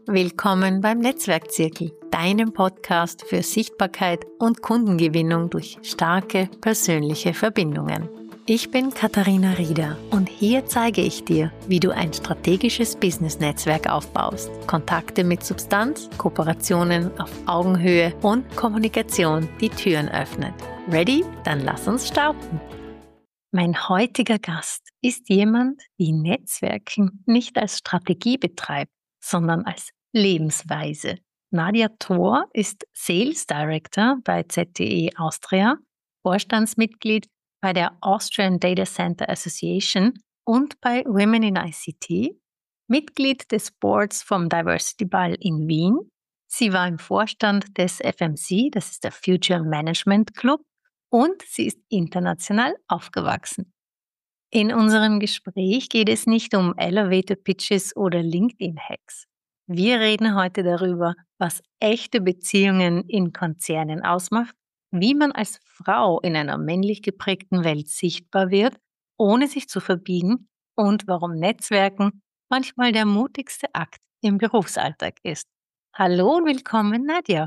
Willkommen beim Netzwerkzirkel, deinem Podcast für Sichtbarkeit und Kundengewinnung durch starke persönliche Verbindungen. Ich bin Katharina Rieder und hier zeige ich dir, wie du ein strategisches Business-Netzwerk aufbaust, Kontakte mit Substanz, Kooperationen auf Augenhöhe und Kommunikation die Türen öffnet. Ready? Dann lass uns starten. Mein heutiger Gast ist jemand, die Netzwerken nicht als Strategie betreibt, sondern als Lebensweise. Nadia Thor ist Sales Director bei ZTE Austria, Vorstandsmitglied bei der Austrian Data Center Association und bei Women in ICT, Mitglied des Boards vom Diversity Ball in Wien. Sie war im Vorstand des FMC, das ist der Future Management Club, und sie ist international aufgewachsen. In unserem Gespräch geht es nicht um Elevator Pitches oder LinkedIn-Hacks. Wir reden heute darüber, was echte Beziehungen in Konzernen ausmacht, wie man als Frau in einer männlich geprägten Welt sichtbar wird, ohne sich zu verbiegen, und warum Netzwerken manchmal der mutigste Akt im Berufsalltag ist. Hallo und willkommen, Nadia.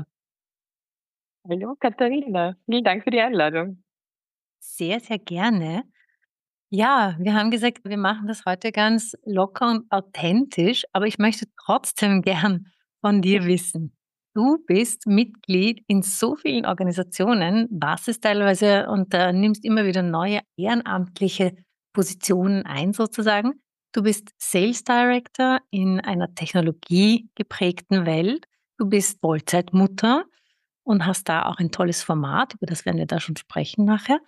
Hallo Katharina, vielen Dank für die Einladung. Sehr, sehr gerne. Ja, wir haben gesagt, wir machen das heute ganz locker und authentisch, aber ich möchte trotzdem gern von dir wissen. Du bist Mitglied in so vielen Organisationen, warst es teilweise und nimmst immer wieder neue ehrenamtliche Positionen ein sozusagen. Du bist Sales Director in einer technologiegeprägten Welt. Du bist Vollzeitmutter und hast da auch ein tolles Format, über das werden wir da schon sprechen nachher.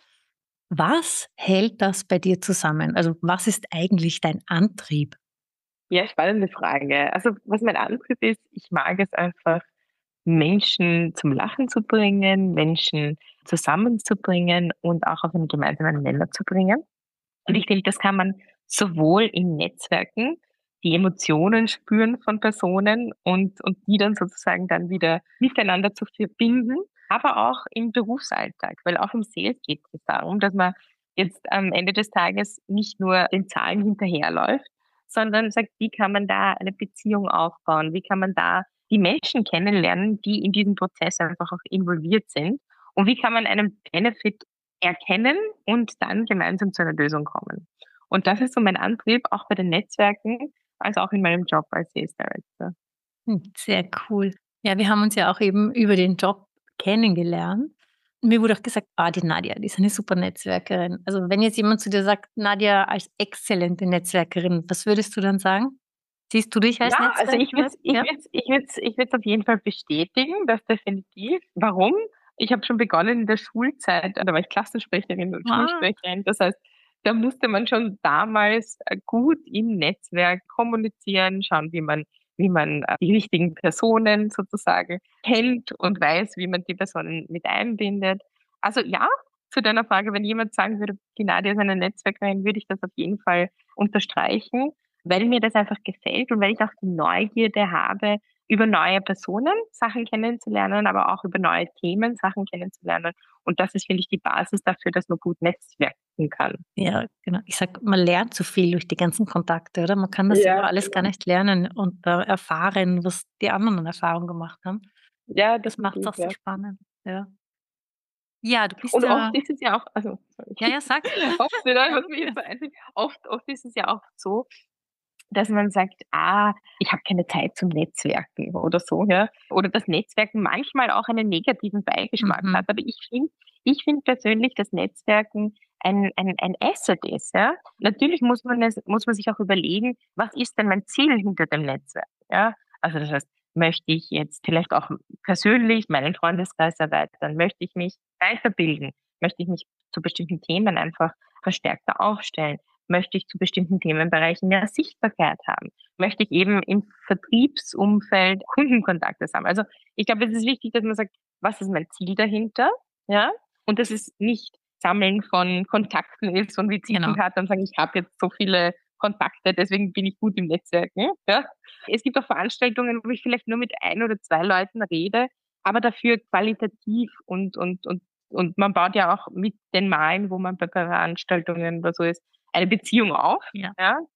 Was hält das bei dir zusammen? Also, was ist eigentlich dein Antrieb? Ja, spannende Frage. Also was mein Antrieb ist, ich mag es einfach, Menschen zum Lachen zu bringen, Menschen zusammenzubringen und auch auf einen gemeinsamen Nenner zu bringen. Und ich finde, das kann man sowohl in Netzwerken, die Emotionen spüren von Personen und die dann sozusagen dann wieder miteinander zu verbinden, aber auch im Berufsalltag, weil auch im Sales geht es darum, dass man jetzt am Ende des Tages nicht nur den Zahlen hinterherläuft, sondern sagt, wie kann man da eine Beziehung aufbauen, wie kann man da die Menschen kennenlernen, die in diesem Prozess einfach auch involviert sind und wie kann man einen Benefit erkennen und dann gemeinsam zu einer Lösung kommen. Und das ist so mein Antrieb, auch bei den Netzwerken, als auch in meinem Job als Sales Director. Sehr cool. Ja, wir haben uns ja auch eben über den Job kennengelernt. Mir wurde auch gesagt, die Nadia, die ist eine super Netzwerkerin. Also, wenn jetzt jemand zu dir sagt, Nadia als exzellente Netzwerkerin, was würdest du dann sagen? Siehst du dich als Ja, also Netzwerkerin? Ja? ich würde auf jeden Fall bestätigen, das definitiv. Warum? Ich habe schon begonnen in der Schulzeit, da war ich Klassensprecherin und Ah, Schulsprecherin. Das heißt, da musste man schon damals gut im Netzwerk kommunizieren, schauen, wie man die richtigen Personen sozusagen kennt und weiß, wie man die Personen mit einbindet. Also ja, zu deiner Frage, wenn jemand sagen würde, die Nadia ist eine Netzwerkerin, würde ich das auf jeden Fall unterstreichen, weil mir das einfach gefällt und weil ich auch die Neugierde habe, über neue Personen Sachen kennenzulernen, aber auch über neue Themen Sachen kennenzulernen. Und das ist, finde ich, die Basis dafür, dass man gut netzwerken kann. ja, genau. Ich sage, man lernt so viel durch die ganzen Kontakte, oder? Man kann das selber Ja, alles gar nicht lernen und erfahren, was die anderen an Erfahrung gemacht haben. ja, Das macht es definitiv, auch so ja. spannend. Ja. Ja, du bist Und ja oft ist es ja auch, also, sorry. ja, sag. Oft, oder, was mir jetzt so einfällt, oft ist es ja auch so, dass man sagt, ich habe keine Zeit zum Netzwerken oder so, ja. Oder dass Netzwerken manchmal auch einen negativen Beigeschmack hat. Mhm. Aber ich finde persönlich, dass Netzwerken ein Asset ist, ja. Natürlich muss man sich auch überlegen, was ist denn mein Ziel hinter dem Netzwerk, ja. Also das heißt, möchte ich jetzt vielleicht auch persönlich meinen Freundeskreis erweitern, möchte ich mich weiterbilden, möchte ich mich zu bestimmten Themen einfach verstärkter aufstellen, möchte ich zu bestimmten Themenbereichen mehr Sichtbarkeit haben, möchte ich eben im Vertriebsumfeld Kundenkontakte haben. Also ich glaube, es ist wichtig, dass man sagt, was ist mein Ziel dahinter, ja, und dass es nicht Sammeln von Kontakten ist und Genau. Visitenkarte und sagen, ich habe jetzt so viele Kontakte, deswegen bin ich gut im Netzwerken. Ja. Es gibt auch Veranstaltungen, wo ich vielleicht nur mit ein oder zwei Leuten rede, aber dafür qualitativ und man baut ja auch mit den Malen, wo man bei Veranstaltungen oder so ist, eine Beziehung auf. Ja. Ja?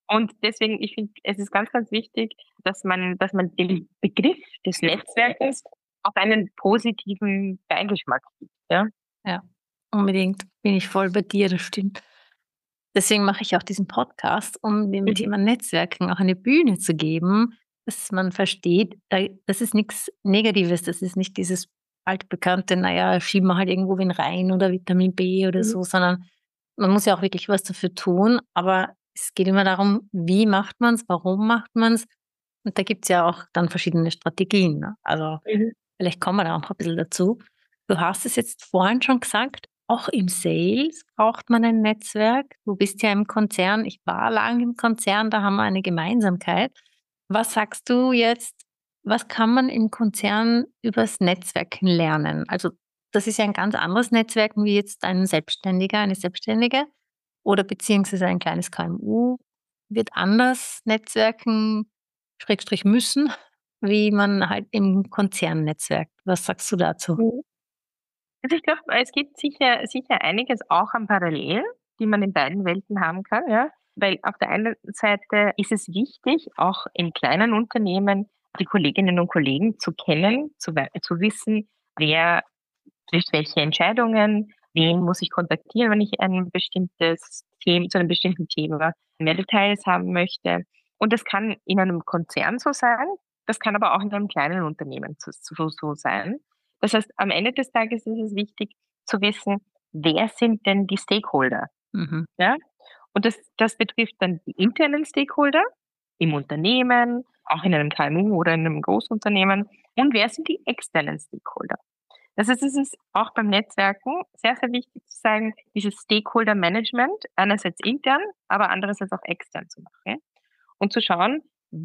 Und deswegen, ich finde, es ist ganz, ganz wichtig, dass man den Begriff des Netzwerkens auf einen positiven Beigeschmack gibt. Ja? Ja, unbedingt. Bin ich voll bei dir, das stimmt. Deswegen mache ich auch diesen Podcast, um dem Mhm. Thema Netzwerken auch eine Bühne zu geben, dass man versteht, das ist nichts Negatives, das ist nicht dieses altbekannte, naja, schieben wir halt irgendwo wen rein oder Vitamin B oder Mhm. so, sondern man muss ja auch wirklich was dafür tun, aber es geht immer darum, wie macht man es, warum macht man es? Und da gibt es ja auch dann verschiedene Strategien. Ne? Also Mhm. vielleicht kommen wir da auch noch ein bisschen dazu. Du hast es jetzt vorhin schon gesagt, auch im Sales braucht man ein Netzwerk. Du bist ja im Konzern. Ich war lang im Konzern, da haben wir eine Gemeinsamkeit. Was sagst du jetzt, was kann man im Konzern übers Netzwerken lernen? Also das ist ja ein ganz anderes Netzwerken wie jetzt ein Selbstständiger, eine Selbstständige oder beziehungsweise ein kleines KMU wird anders netzwerken, Schrägstrich müssen, wie man halt im Konzern netzwerkt. Was sagst du dazu? Mhm. Also ich glaube, es gibt sicher einiges auch an Parallelen, die man in beiden Welten haben kann, ja. Weil auf der einen Seite ist es wichtig, auch in kleinen Unternehmen die Kolleginnen und Kollegen zu kennen, zu wissen, wer trifft welche Entscheidungen, wen muss ich kontaktieren, wenn ich ein bestimmtes Thema zu einem bestimmten Thema mehr Details haben möchte. Und das kann in einem Konzern so sein, das kann aber auch in einem kleinen Unternehmen so sein. Das heißt, am Ende des Tages ist es wichtig zu wissen, wer sind denn die Stakeholder? Mhm. Ja? Und das betrifft dann die internen Stakeholder im Unternehmen, auch in einem KMU oder in einem Großunternehmen. Und wer sind die externen Stakeholder? Das heißt, es ist auch beim Netzwerken sehr, sehr wichtig zu sagen, dieses Stakeholder-Management einerseits intern, aber andererseits auch extern zu machen und zu schauen,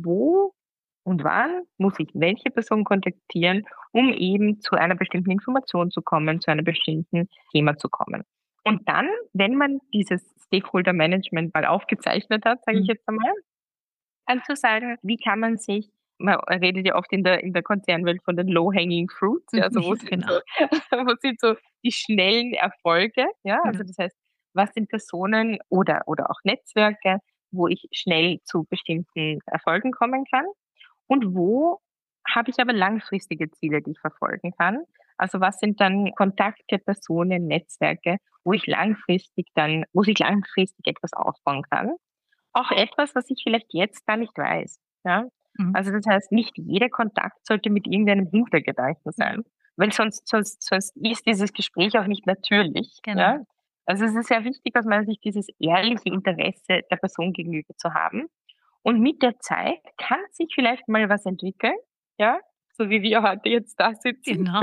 wo und wann muss ich welche Person kontaktieren, um eben zu einer bestimmten Information zu kommen, zu einem bestimmten Thema zu kommen. Und dann, wenn man dieses Stakeholder-Management mal aufgezeichnet hat, sage ich Mhm. jetzt einmal, dann zu sagen, wie kann man sich, man redet ja oft in der Konzernwelt von den low-hanging fruits, ja, also wo Ja, sind so, genau. wo sind so die schnellen Erfolge, ja, Ja. also das heißt, was sind Personen oder auch Netzwerke, wo ich schnell zu bestimmten Erfolgen kommen kann und wo habe ich aber langfristige Ziele, die ich verfolgen kann. Also was sind dann Kontakte, Personen, Netzwerke, wo sich langfristig etwas aufbauen kann, auch etwas, was ich vielleicht jetzt gar nicht weiß, ja? Mhm. Also, das heißt, nicht jeder Kontakt sollte mit irgendeinem Hintergedanken sein, weil sonst ist dieses Gespräch auch nicht natürlich, Genau. ja? Also, es ist sehr wichtig, aus meiner Sicht, dieses ehrliche Interesse der Person gegenüber zu haben. Und mit der Zeit kann sich vielleicht mal was entwickeln, ja, so wie wir heute jetzt da sitzen. Genau.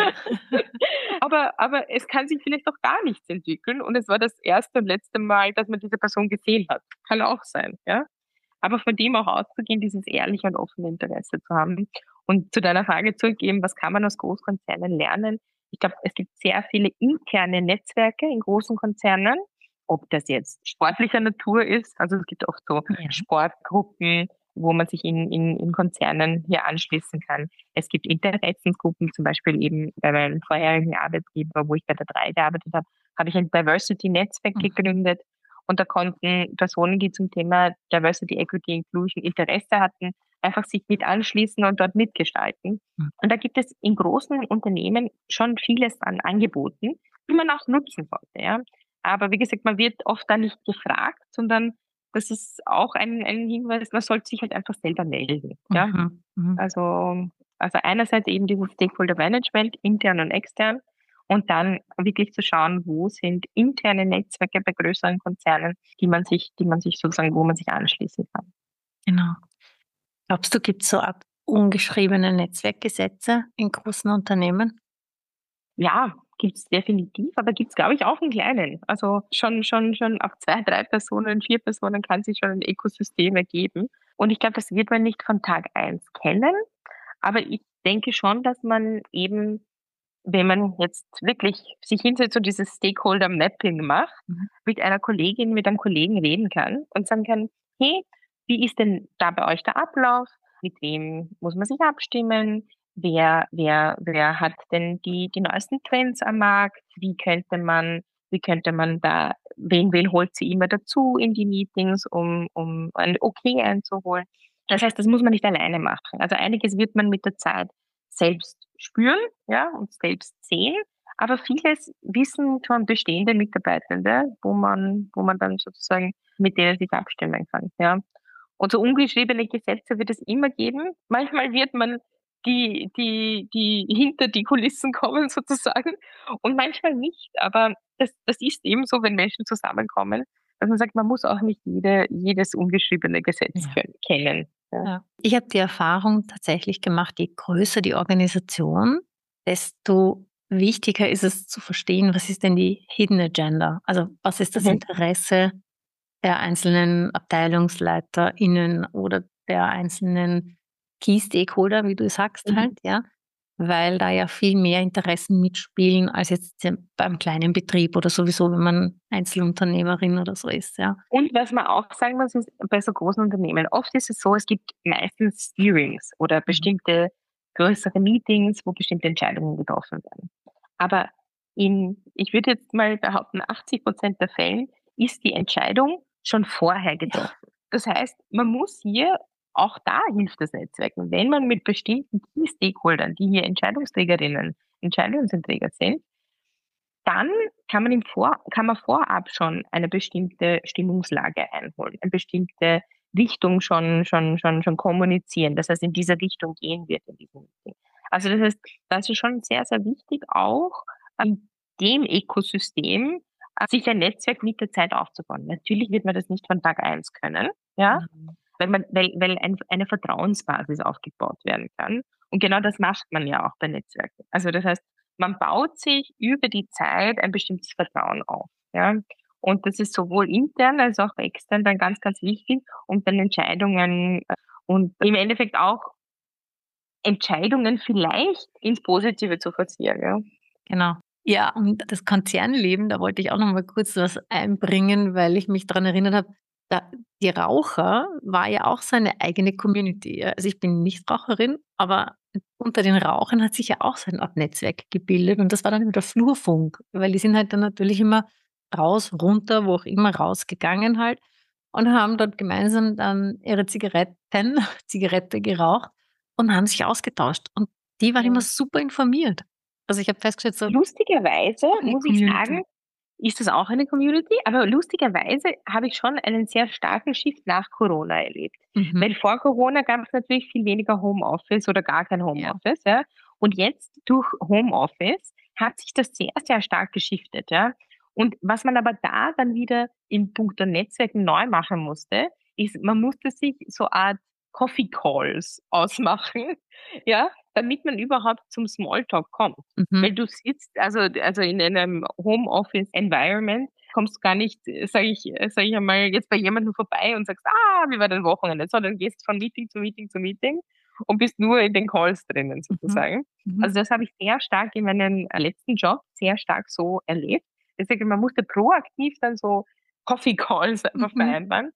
Aber es kann sich vielleicht auch gar nichts entwickeln und es war das erste und letzte Mal, dass man diese Person gesehen hat. Kann auch sein, ja. Aber von dem auch auszugehen, dieses ehrliche und offene Interesse zu haben. Und zu deiner Frage zurückgeben, was kann man aus Großkonzernen lernen? Ich glaube, es gibt sehr viele interne Netzwerke in großen Konzernen, ob das jetzt sportlicher Natur ist. Also es gibt oft so Ja. Sportgruppen, wo man sich in Konzernen hier anschließen kann. Es gibt Interessensgruppen, zum Beispiel eben bei meinem vorherigen Arbeitgeber, wo ich bei der 3 gearbeitet habe, habe ich ein Diversity-Netzwerk Mhm. gegründet. Und da konnten Personen, die zum Thema Diversity, Equity, Inclusion Interesse hatten, einfach sich mit anschließen und dort mitgestalten. Mhm. Und da gibt es in großen Unternehmen schon vieles an Angeboten, die man auch nutzen sollte. Ja. Aber wie gesagt, man wird oft da nicht gefragt, sondern das ist auch ein Hinweis, man sollte sich halt einfach selber melden. Ja. Mhm. Mhm. Also einerseits eben dieses Stakeholder Management, intern und extern, und dann wirklich zu schauen, wo sind interne Netzwerke bei größeren Konzernen, die man sich sozusagen, wo man sich anschließen kann. Genau. Glaubst du, gibt es so Art ungeschriebene Netzwerkgesetze in großen Unternehmen? Ja, gibt's definitiv, aber gibt's, glaube ich, auch in kleinen. Also schon ab 2, 3 Personen, 4 Personen kann sich schon ein Ökosystem ergeben. Und ich glaube, das wird man nicht von Tag eins kennen, aber ich denke schon, dass man eben, wenn man jetzt wirklich sich hinsetzt und dieses Stakeholder Mapping macht, Mhm. mit einer Kollegin, mit einem Kollegen reden kann und sagen kann: „Hey, wie ist denn da bei euch der Ablauf? Mit wem muss man sich abstimmen? Wer hat denn die neuesten Trends am Markt? Wie könnte man Wie könnte man da, wen holt sie immer dazu in die Meetings, um ein Okay einzuholen? Das heißt, das muss man nicht alleine machen. Also einiges wird man mit der Zeit selbst spüren, ja, und selbst sehen. Aber vieles wissen schon bestehende Mitarbeitende, wo man dann sozusagen mit denen sich abstimmen kann, ja. Und so ungeschriebene Gesetze wird es immer geben. Manchmal wird man die hinter die Kulissen kommen sozusagen und manchmal nicht. Aber das ist eben so, wenn Menschen zusammenkommen, dass man sagt, man muss auch nicht jedes ungeschriebene Gesetz Ja. kennen. Ja. Ja. Ich habe die Erfahrung tatsächlich gemacht, je größer die Organisation, desto wichtiger ist es zu verstehen, was ist denn die Hidden Agenda? Also was ist das Mhm. Interesse der einzelnen AbteilungsleiterInnen oder der einzelnen Key Stakeholder, wie du sagst Mhm. halt, ja? Weil da ja viel mehr Interessen mitspielen als jetzt beim kleinen Betrieb oder sowieso, wenn man Einzelunternehmerin oder so ist, ja. Und was man auch sagen muss, ist bei so großen Unternehmen, oft ist es so, es gibt meistens Steerings oder Mhm. bestimmte größere Meetings, wo bestimmte Entscheidungen getroffen werden. Aber ich würde jetzt mal behaupten, 80% der Fällen ist die Entscheidung schon vorher Ja, getroffen. Das heißt, man muss hier, auch da hilft das Netzwerken, wenn man mit bestimmten Key-Stakeholdern, die hier Entscheidungsträgerinnen, Entscheidungsträger sind, dann kann man vorab schon eine bestimmte Stimmungslage einholen, eine bestimmte Richtung schon kommunizieren. Das heißt, in diese Richtung gehen wird in diesem Meeting. Also das heißt, das ist schon sehr, sehr wichtig, auch an dem Ökosystem sich ein Netzwerk mit der Zeit aufzubauen. Natürlich wird man das nicht von Tag eins können, ja, genau. weil eine Vertrauensbasis aufgebaut werden kann. Und genau das macht man ja auch bei Netzwerken. Also das heißt, man baut sich über die Zeit ein bestimmtes Vertrauen auf. Ja? Und das ist sowohl intern als auch extern dann ganz, ganz wichtig, um dann Entscheidungen und im Endeffekt auch Entscheidungen vielleicht ins Positive zu forcieren. Ja? Genau. Ja, und das Konzernleben, da wollte ich auch noch mal kurz was einbringen, weil ich mich daran erinnert habe, da die Raucher war ja auch so eine eigene Community. Ja. Also, ich bin Nichtraucherin, aber unter den Rauchern hat sich ja auch so eine Art Netzwerk gebildet und das war dann immer der Flurfunk, weil die sind halt dann natürlich immer raus, runter, wo auch immer rausgegangen halt und haben dort gemeinsam dann ihre Zigarette geraucht und haben sich ausgetauscht und die waren immer Ja. super informiert. Also, ich habe festgestellt, so Lustigerweise auch eine muss ich Community. sagen, ist das auch eine Community, aber lustigerweise habe ich schon einen sehr starken Shift nach Corona erlebt. Mhm. Weil vor Corona gab es natürlich viel weniger Homeoffice oder gar kein Ja, Homeoffice, ja. Und jetzt durch Homeoffice hat sich das sehr, sehr stark geschiftet, ja. Und was man aber da dann wieder in puncto Netzwerken neu machen musste, ist, man musste sich so Art Coffee Calls ausmachen, ja, damit man überhaupt zum Smalltalk kommt. mhm, Weil du sitzt, also in einem Homeoffice-Environment, kommst gar nicht, sage ich einmal, jetzt bei jemandem vorbei und sagst, wie war dein Wochenende? Sondern gehst von Meeting zu Meeting zu Meeting und bist nur in den Calls drinnen mhm, sozusagen. mhm. Also das habe ich sehr stark in meinem letzten Job sehr stark so erlebt. Deswegen, man musste proaktiv dann so Coffee Calls einfach Mhm. vereinbaren,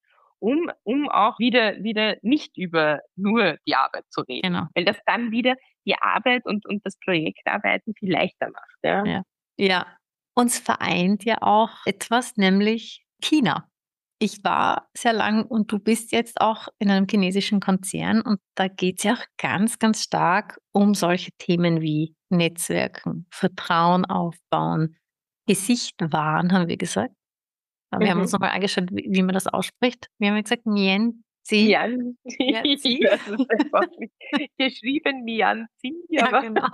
um auch wieder nicht über nur die Arbeit zu reden. Genau, Weil das dann wieder die Arbeit und das Projektarbeiten viel leichter macht, ja. ja. Ja. Uns vereint ja auch etwas, nämlich China. Ich war sehr lang und du bist jetzt auch in einem chinesischen Konzern und da geht's ja auch ganz, ganz stark um solche Themen wie Netzwerken, Vertrauen aufbauen, Gesicht wahren, haben wir gesagt. Aber wir haben uns Mhm. noch mal angeschaut, wie man das ausspricht. Wir haben ja gesagt, Mianzi. Ja, ich Mianzi. weiß es einfach nicht. Geschrieben Mianzi, Ja, aber genau.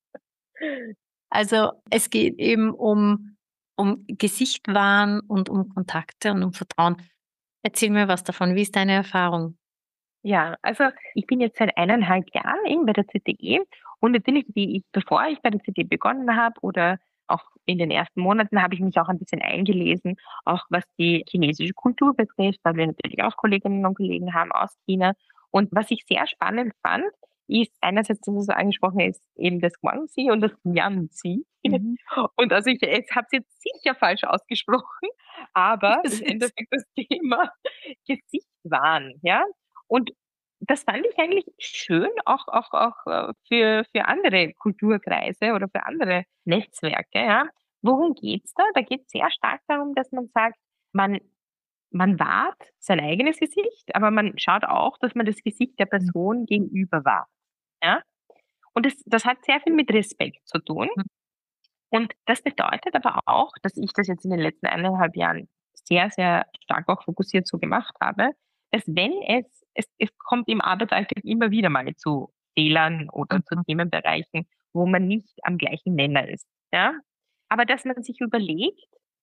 Also, es geht eben um Gesichtwahren und um Kontakte und um Vertrauen. Erzähl mir was davon. Wie ist deine Erfahrung? ja, also ich bin jetzt seit 1,5 Jahren eben bei der ZDE und natürlich, bevor ich bei der ZDE begonnen habe oder auch in den ersten Monaten, habe ich mich auch ein bisschen eingelesen, auch was die chinesische Kultur betrifft, weil wir natürlich auch Kolleginnen und Kollegen haben aus China. Und was ich sehr spannend fand, ist einerseits, dass es so angesprochen ist, eben das Guangxi und das Yanzi. Mhm. Und also ich habe es jetzt sicher falsch ausgesprochen, aber Das im ist Endeffekt das Thema Gesichtswahn, ja. Und das fand ich eigentlich schön, auch für andere Kulturkreise oder für andere Netzwerke, ja, worum geht's da? Da geht es sehr stark darum, dass man sagt, man man wahrt sein eigenes Gesicht, aber man schaut auch, dass man das Gesicht der Person gegenüber wahrt, ja? Und das hat sehr viel mit Respekt zu tun. Mhm. Und das bedeutet aber auch, dass ich das jetzt in den letzten 1,5 Jahren sehr, sehr stark auch fokussiert so gemacht habe, dass wenn es kommt im Arbeitsalltag immer wieder mal zu Fehlern oder zu Mhm. Themenbereichen, wo man nicht am gleichen Nenner ist, ja? Aber dass man sich überlegt: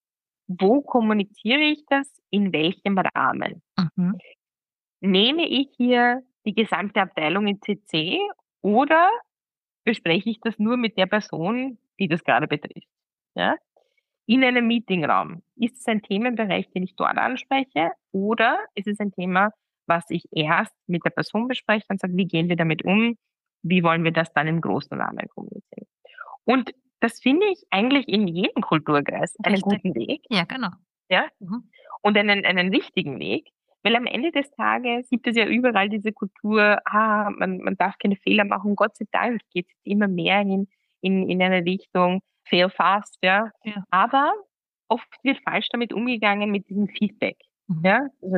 „Wo kommuniziere ich das? In welchem Rahmen? Mhm. Nehme ich hier die gesamte Abteilung in CC oder bespreche ich das nur mit der Person, die das gerade betrifft?“ Ja? In einem Meetingraum. Ist es ein Themenbereich, den ich dort anspreche, oder ist es ein Thema, was ich erst mit der Person bespreche und sage: „Wie gehen wir damit um? Wie wollen wir das dann im großen Rahmen kommunizieren?“ Und das finde ich eigentlich in jedem Kulturkreis einen Richtig. guten Weg, Ja, genau. ja, Mhm. und einen richtigen Weg, weil am Ende des Tages gibt es ja überall diese Kultur, man darf keine Fehler machen. Gott sei Dank geht es immer mehr in eine Richtung fail fast, ja. Ja. Aber oft wird falsch damit umgegangen mit diesem Feedback, Mhm. ja. Also,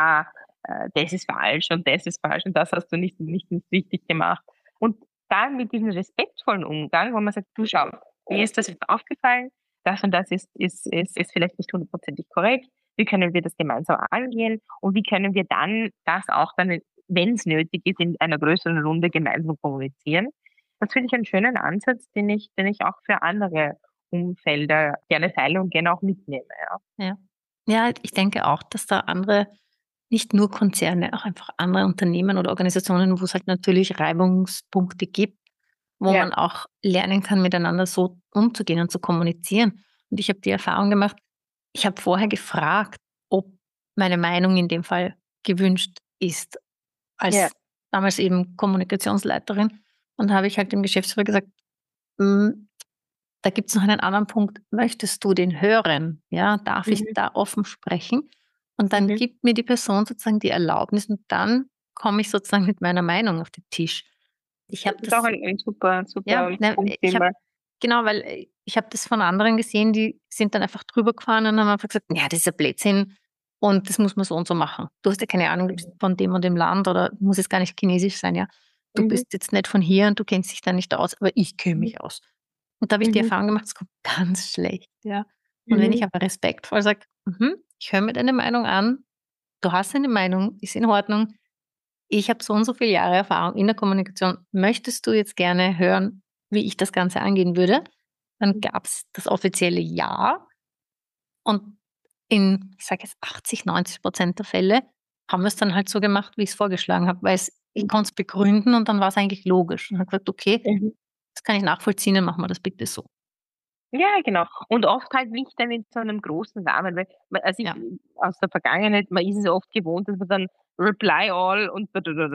das ist falsch und das ist falsch und das hast du nicht richtig gemacht. Und dann mit diesem respektvollen Umgang, wo man sagt: „Du, schau, mir ist das jetzt aufgefallen, das und das ist vielleicht nicht hundertprozentig korrekt. Wie können wir das gemeinsam angehen und wie können wir dann das auch dann, wenn es nötig ist, in einer größeren Runde gemeinsam kommunizieren?“ Das finde ich einen schönen Ansatz, den ich auch für andere Umfelder gerne teile und gerne auch mitnehme, ja. Ja. Ja, ich denke auch, dass da andere, nicht nur Konzerne, auch einfach andere Unternehmen oder Organisationen, wo es halt natürlich Reibungspunkte gibt, wo Ja. man auch lernen kann, miteinander so umzugehen und zu kommunizieren. Und ich habe die Erfahrung gemacht, ich habe vorher gefragt, ob meine Meinung in dem Fall gewünscht ist, Ja. als damals eben Kommunikationsleiterin. Und da habe ich halt dem Geschäftsführer gesagt: „Hm, da gibt's noch einen anderen Punkt. Möchtest du den hören? Ja, darf ich Mhm. da offen sprechen?“ Und dann Mhm. gibt mir die Person sozusagen die Erlaubnis und dann komme ich sozusagen mit meiner Meinung auf den Tisch. Ich Das habe ist auch das ein super ja, super ne, Punkt ich habe immer. genau, weil, ich habe das von anderen gesehen, die sind dann einfach drüber gefahren und haben einfach gesagt: „Ja, das ist ja Blödsinn und das muss man so und so machen. Du hast ja keine Ahnung, du bist Mhm. von dem und dem Land oder muss jetzt gar nicht chinesisch sein, ja. Du Mhm. bist jetzt nicht von hier und du kennst dich da nicht aus, aber ich kenne Mhm. mich aus.“ Und da habe ich die Mhm. Erfahrung gemacht, es kommt ganz schlecht, ja. Und wenn ich Mhm. aber respektvoll sage: „Mhm, ich höre mir deine Meinung an. Du hast eine Meinung, ist in Ordnung. Ich habe so und so viele Jahre Erfahrung in der Kommunikation. Möchtest du jetzt gerne hören, wie ich das Ganze angehen würde?“ Dann Mhm. gab's das offizielle Ja und in, ich sage jetzt 80, 90% der Fälle haben wir's dann halt so gemacht, wie ich's vorgeschlagen habe, weil's ich Mhm. konnte es begründen und dann war's eigentlich logisch und habe gesagt: „Okay, Mhm. das kann ich nachvollziehen, dann machen wir das bitte so.“ Ja, genau. Und oft halt nicht dann in so einem großen Rahmen, weil also ich Ja. aus der Vergangenheit, man ist es ja oft gewohnt, dass man dann Reply all und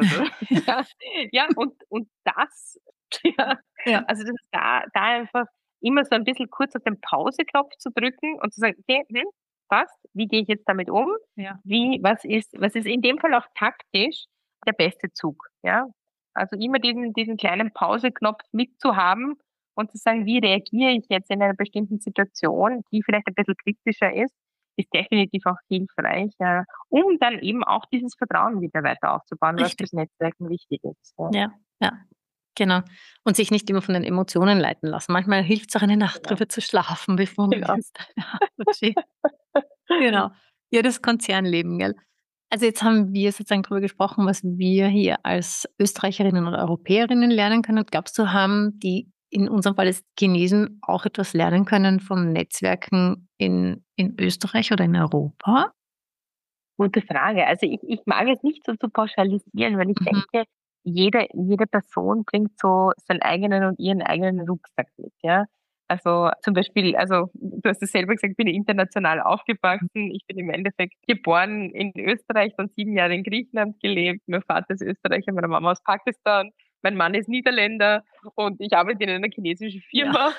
ja, ja, und das ja, Ja. also das ist da einfach immer so ein bisschen kurz auf den Pauseknopf zu drücken und zu sagen: „Okay, passt. Wie gehe ich jetzt damit um? Ja. Was ist in dem Fall auch taktisch der beste Zug?“ Ja? Also immer diesen kleinen Pauseknopf mitzuhaben und zu sagen: „Wie reagiere ich jetzt in einer bestimmten Situation, die vielleicht ein bisschen kritischer ist definitiv auch hilfreich, um dann eben auch dieses Vertrauen wieder weiter aufzubauen, was Richtig. fürs Netzwerken wichtig ist, ja. Ja, ja, genau. Und sich nicht immer von den Emotionen leiten lassen. Manchmal hilft's auch, eine Nacht Genau, drüber zu schlafen, bevor man genau. ins steht. Genau. Ja, das Konzernleben, gell? Also, jetzt haben wir sozusagen drüber gesprochen, was wir hier als Österreicherinnen oder Europäerinnen lernen können. Glaubst du, haben die in unserem Fall jetzt Chinesen auch etwas lernen können vom Netzwerken in Österreich oder in Europa? Gute Frage. Also, ich mag es nicht so zu pauschalisieren, weil ich Mhm. denke, jede Person bringt so seinen eigenen und ihren eigenen Rucksack mit, ja. Also, zum Beispiel du hast es selber gesagt, ich bin international aufgewachsen. Ich bin im Endeffekt geboren in Österreich, dann 7 Jahre in Griechenland gelebt. Mein Vater ist Österreicher, meine Mama aus Pakistan. Mein Mann ist Niederländer und ich arbeite in einer chinesischen Ja. Firma.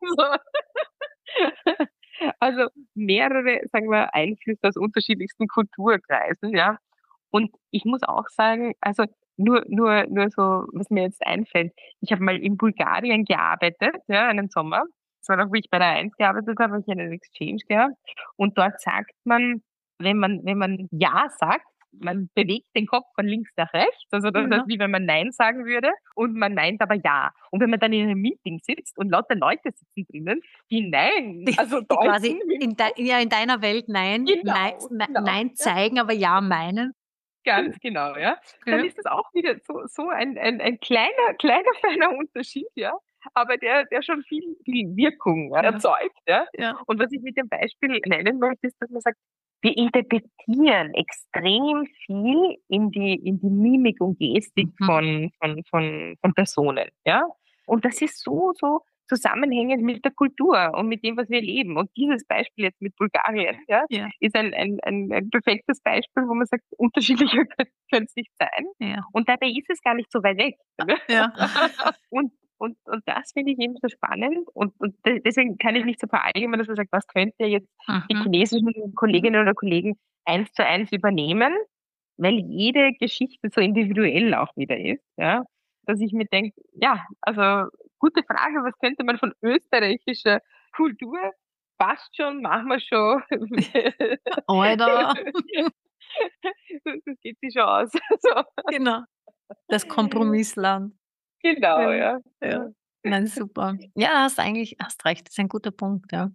Also, mehrere, sagen wir, Einflüsse aus unterschiedlichsten Kulturkreisen, ja. Und ich muss auch sagen, also nur so, was mir jetzt einfällt. Ich habe mal in Bulgarien gearbeitet, ja, einen Sommer. Das war noch, wo ich bei der Eins gearbeitet habe, habe ich einen Exchange gehabt. Und dort sagt man, wenn man Ja sagt, man bewegt den Kopf von links nach rechts, also das ist wie wenn man Nein sagen würde und man meint aber Ja. Und wenn man dann in einem Meeting sitzt und lauter Leute sitzen drinnen, die Nein, also Die quasi deuten, in deiner Welt genau, Nein ja. zeigen, aber Ja meinen. Ganz genau, ja. Dann Ja, ist das auch wieder so ein kleiner, feiner Unterschied, ja, aber der schon viel Wirkung ja, erzeugt, ja. ja. Und was ich mit dem Beispiel nennen möchte, ist, dass man sagt, wir interpretieren extrem viel in die Mimik und Gestik Mhm. von Personen, ja. Und das ist so zusammenhängend mit der Kultur und mit dem, was wir leben. Und dieses Beispiel jetzt mit Bulgarien, ja, Ja, ist ein perfektes Beispiel, wo man sagt, unterschiedlicher können es nicht sein. ja, Und dabei ist es gar nicht so weit weg. Ne? ja. Und das finde ich eben so spannend. Und deswegen kann ich nicht so verallgemeinern, dass man sagt, was könnte jetzt die Mhm. chinesischen Kolleginnen oder Kollegen eins zu eins übernehmen, weil jede Geschichte so individuell auch wieder ist. Ja? Dass ich mir denke, ja, also gute Frage, was könnte man von österreichischer Kultur? Passt schon, machen wir schon. Oder, Das geht sich schon aus. So, genau, das Kompromissland. genau, Ja, ja. ja. Ja. Nein, super. Ja, hast recht, das ist ein guter Punkt, ja.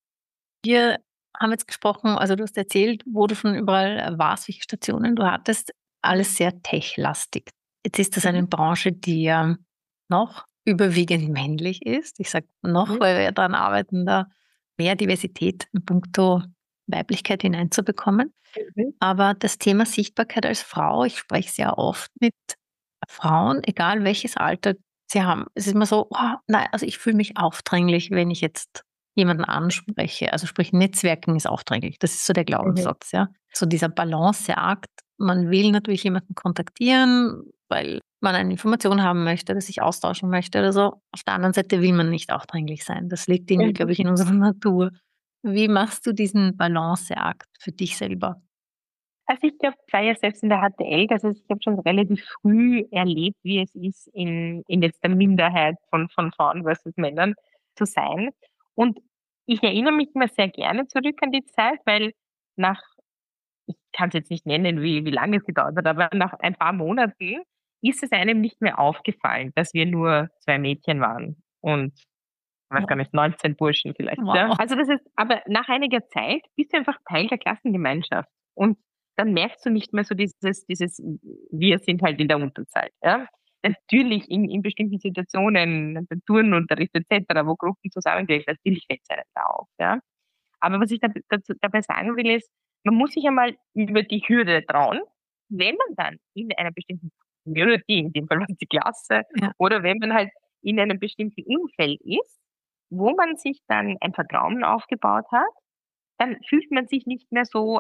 Wir haben jetzt gesprochen, also du hast erzählt, wo du schon überall warst, welche Stationen du hattest, alles sehr techlastig. Jetzt ist das Mhm. eine Branche, die ja noch überwiegend männlich ist. Ich sage noch, Mhm. weil wir ja daran arbeiten, da mehr Diversität in puncto Weiblichkeit hineinzubekommen. Mhm. Aber das Thema Sichtbarkeit als Frau, ich spreche sehr oft mit Frauen, egal welches Alter sie haben. Es ist immer so, oh, nein, also ich fühle mich aufdringlich, wenn ich jetzt jemanden anspreche. Also sprich, Netzwerken ist aufdringlich. Das ist so der Mhm. Glaubenssatz, ja. So dieser Balanceakt. Man will natürlich jemanden kontaktieren, weil man eine Information haben möchte oder sich austauschen möchte oder so. Auf der anderen Seite will man nicht aufdringlich sein. Das liegt irgendwie, Mhm. glaube ich, in unserer Natur. Wie machst du diesen Balanceakt für dich selber? Also ich glaube, ich war ja selbst in der HTL, also ich habe schon relativ früh erlebt, wie es ist, in jetzt der Minderheit von Frauen versus Männern zu sein. Und ich erinnere mich immer sehr gerne zurück an die Zeit, weil nach, ich kann es jetzt nicht nennen, wie lange es gedauert hat, aber nach ein paar Monaten ist es einem nicht mehr aufgefallen, dass wir nur zwei Mädchen waren und ich weiß gar Wow. nicht, 19 Burschen vielleicht, ja. Wow. Also das ist, aber nach einiger Zeit bist du einfach Teil der Klassengemeinschaft. Und dann merkst du nicht mehr so dieses, wir sind halt in der Unterzahl, ja. Natürlich in bestimmten Situationen, der Turnunterricht etc., wo Gruppen zusammengelegt, natürlich fällt es einem da auf, ja. Aber was ich dabei sagen will, ist, man muss sich einmal über die Hürde trauen, wenn man dann in einer bestimmten Community, in dem Fall was die Klasse, Ja. oder wenn man halt in einem bestimmten Umfeld ist, wo man sich dann ein Vertrauen aufgebaut hat, dann fühlt man sich nicht mehr so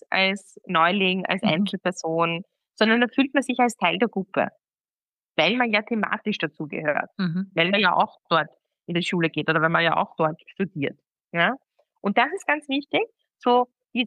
als Neuling, als Mhm. Einzelperson, sondern dann fühlt man sich als Teil der Gruppe, weil man ja thematisch dazugehört, Mhm. weil man ja auch dort in die Schule geht oder weil man ja auch dort studiert. Ja? Und das ist ganz wichtig, so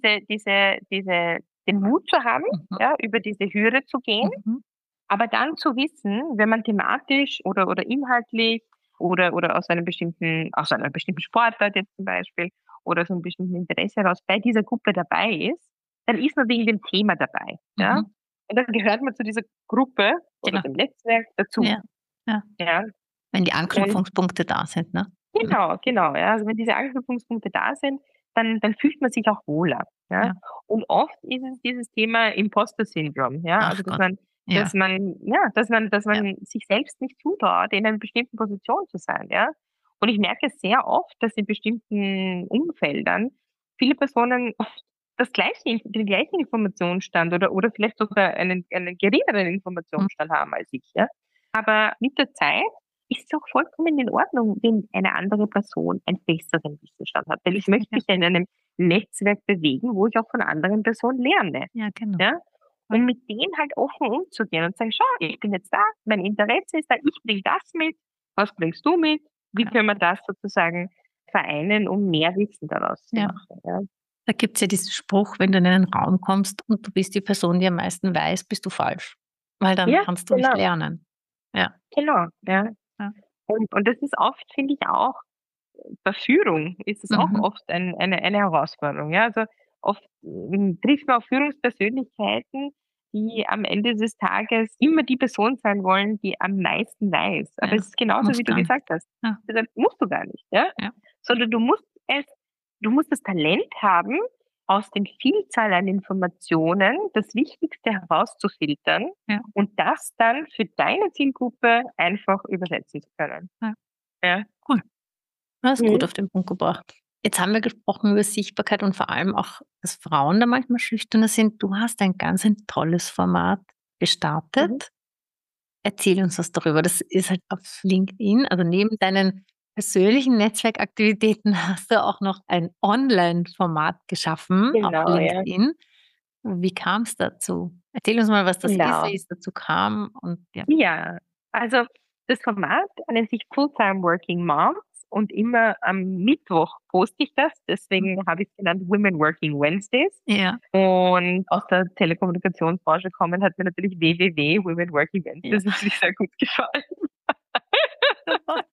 den Mut zu haben, Mhm. ja, über diese Hürde zu gehen, Mhm. aber dann zu wissen, wenn man thematisch oder inhaltlich oder aus einer bestimmten Sportart jetzt zum Beispiel oder so einem bestimmten Interesse heraus bei dieser Gruppe dabei ist, dann ist man wegen dem Thema dabei. Ja? Mhm. Und dann gehört man zu dieser Gruppe oder Genau. dem Netzwerk dazu. Ja. Ja. Ja? Wenn die Und Anknüpfungspunkte da sind, ne? Mhm. genau, ja. Also wenn diese Anknüpfungspunkte da sind, dann fühlt man sich auch wohler. Ja? Ja. Und oft ist es dieses Thema Imposter-Syndrom, ja, also Ach Gott. Ja. dass Ja. man sich selbst nicht zutraut, in einer bestimmten Position zu sein, ja. Und ich merke sehr oft, dass in bestimmten Umfeldern viele Personen oft den gleichen Informationsstand oder vielleicht sogar einen geringeren Mhm. Informationsstand haben als ich, ja. Aber mit der Zeit ist es auch vollkommen in Ordnung, wenn eine andere Person einen besseren Wissensstand hat. Weil ich möchte Ja. mich ja in einem Netzwerk bewegen, wo ich auch von anderen Personen lerne. Ja, genau. Ja? Und mit denen halt offen umzugehen und sagen, schau, ich bin jetzt da, mein Interesse ist da, ich bringe das mit, was bringst du mit? Wie Ja. können wir das sozusagen vereinen, um mehr Wissen daraus zu Ja. machen? Ja? Da gibt's ja diesen Spruch, wenn du in einen Raum kommst und du bist die Person, die am meisten weiß, bist du falsch. Weil dann Ja, kannst du nicht genau, lernen. Ja. genau. Ja. Ja. Und das ist oft, finde ich auch, bei Führung ist es auch Mhm. oft eine Herausforderung. Ja? Also oft trifft man auf Führungspersönlichkeiten, die am Ende des Tages immer die Person sein wollen, die am meisten weiß. Aber Ja, es ist genauso, muss wie du gar nicht. gesagt hast. Ja, Das musst du gar nicht, ja? ja, Sondern es, du musst das Talent haben, aus den Vielzahl an Informationen das Wichtigste herauszufiltern ja, und das dann für deine Zielgruppe einfach übersetzen zu können. ja. Ja. Cool. Du hast gut Mhm. auf den Punkt gebracht. Jetzt haben wir gesprochen über Sichtbarkeit und vor allem auch, dass Frauen da manchmal schüchterner sind. Du hast ein tolles Format Mhm. gestartet. Erzähl uns was darüber. Das ist halt auf LinkedIn, also neben deinen persönlichen Netzwerkaktivitäten hast du auch noch ein Online-Format geschaffen auf Genau, ja. LinkedIn. Wie kam es dazu? Erzähl uns mal, was das ist, wie Genau. es dazu kam und ja. Ja, also das Format nennt sich Fulltime Working Moms und immer am Mittwoch poste ich das. Deswegen habe ich es genannt Women Working Wednesdays. Ja, Und aus der Telekommunikationsbranche kommen hat mir natürlich Women Working ja. Wednesdays natürlich sehr gut gefallen. Super.